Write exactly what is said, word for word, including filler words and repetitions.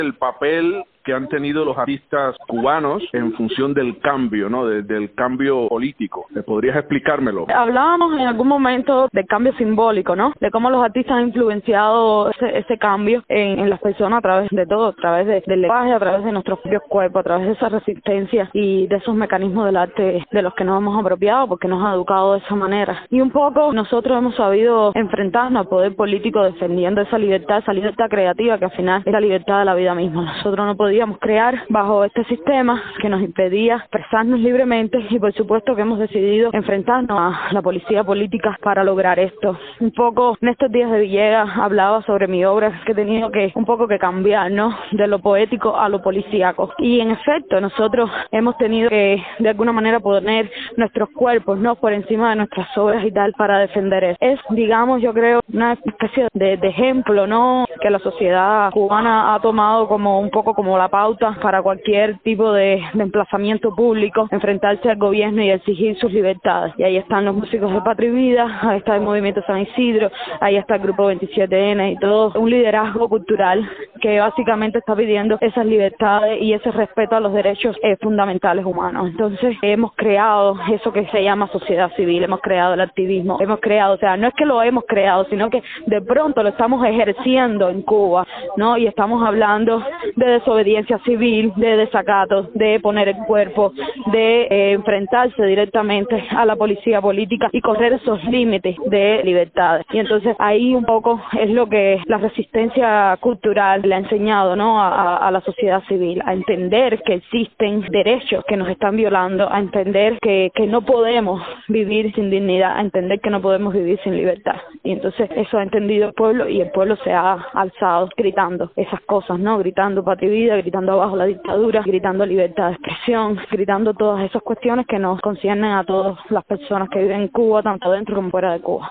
el papel que han tenido los artistas cubanos en función del cambio, ¿no? De, del cambio político. ¿Me podrías explicármelo? Hablábamos en algún momento del cambio simbólico, ¿no? De cómo los artistas han influenciado ese, ese cambio en, en las personas a través de todo, a través de, del lenguaje, a través de nuestros propios cuerpos, a través de esa resistencia y de esos mecanismos del arte de los que nos hemos apropiado porque nos ha educado de esa manera. Y un poco nosotros hemos sabido enfrentarnos al poder político defendiendo esa libertad, esa libertad creativa que al final es la libertad de la vida misma. Nosotros no podíamos podíamos crear bajo este sistema que nos impedía expresarnos libremente y por supuesto que hemos decidido enfrentarnos a la policía política para lograr esto. Un poco en estos días de Villegas hablaba sobre mi obra que he tenido que un poco que cambiar, ¿no? De lo poético a lo policíaco. Y en efecto nosotros hemos tenido que de alguna manera poner nuestros cuerpos, ¿no? Por encima de nuestras obras y tal para defender eso. Es, digamos, yo creo, una especie de, de ejemplo, ¿no? Que la sociedad cubana ha tomado como un poco como la pauta para cualquier tipo de, de emplazamiento público, enfrentarse al gobierno y exigir sus libertades. Y ahí están los músicos de Patria y Vida, ahí está el Movimiento San Isidro, ahí está el Grupo veintisiete ene y todo, un liderazgo cultural que básicamente está pidiendo esas libertades y ese respeto a los derechos eh, fundamentales humanos. Entonces hemos creado eso que se llama sociedad civil, hemos creado el activismo, hemos creado, o sea, no es que lo hemos creado, sino que de pronto lo estamos ejerciendo en Cuba, ¿no? Y estamos hablando de desobediencia civil, de desacato, de poner el cuerpo, de eh, enfrentarse directamente a la policía política y correr esos límites de libertades. Y entonces ahí un poco es lo que la resistencia cultural le ha enseñado, ¿no? a, a la sociedad civil, a entender que existen derechos que nos están violando, a entender que, que no podemos vivir sin dignidad, a entender que no podemos vivir sin libertad. Y entonces eso ha entendido el pueblo y el pueblo se ha alzado gritando esas cosas, ¿no? Gritando Patria y Vida, gritando abajo la dictadura, gritando libertad de expresión, gritando todas esas cuestiones que nos conciernen a todas las personas que viven en Cuba, tanto dentro como fuera de Cuba.